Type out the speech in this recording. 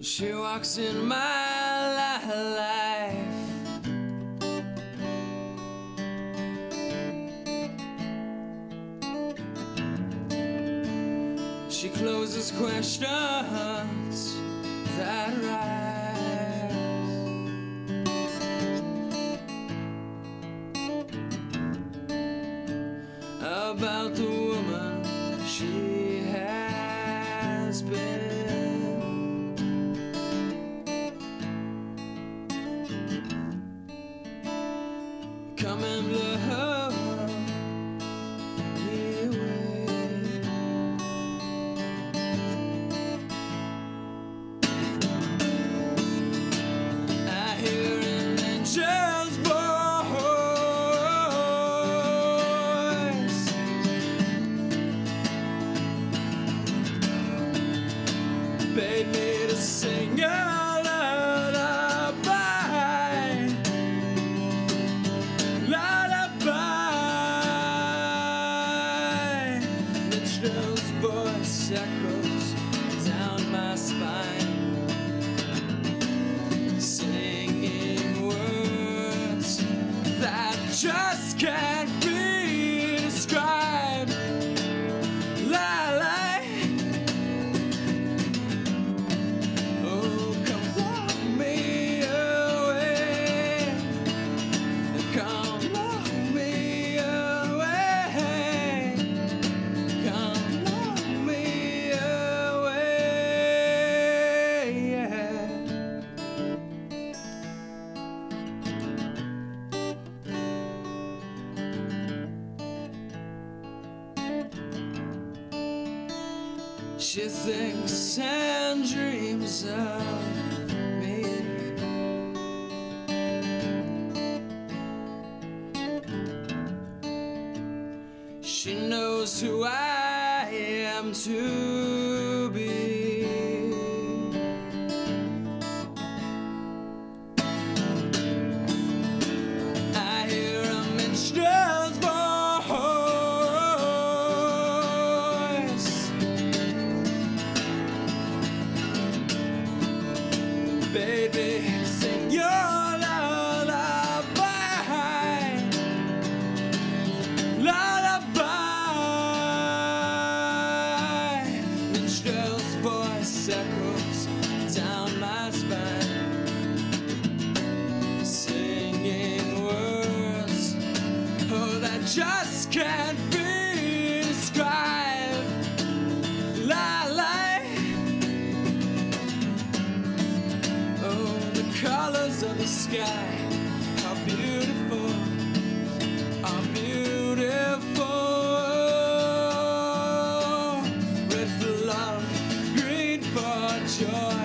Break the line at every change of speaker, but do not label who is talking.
She walks in my life. She closes questions that rise. About the woman she has been. Come and love me away. I hear an angel's voice. Bade me to sing a lullaby. Minstrel's voice echoes down my spine, singing words that just can't be described. La la. Oh, come walk me away. Come walk me away. Come walk me away. Yeah. She thinks and dreams of me. She knows who I am to be. I hear a minstrel's voice. Baby, sing your lullaby. Lullaby. Minstrel's voice echoes down my spine, singing words, oh, that just can't be described. La la. Oh, the colors of the sky are beautiful, are beautiful. Red for love, green for joy.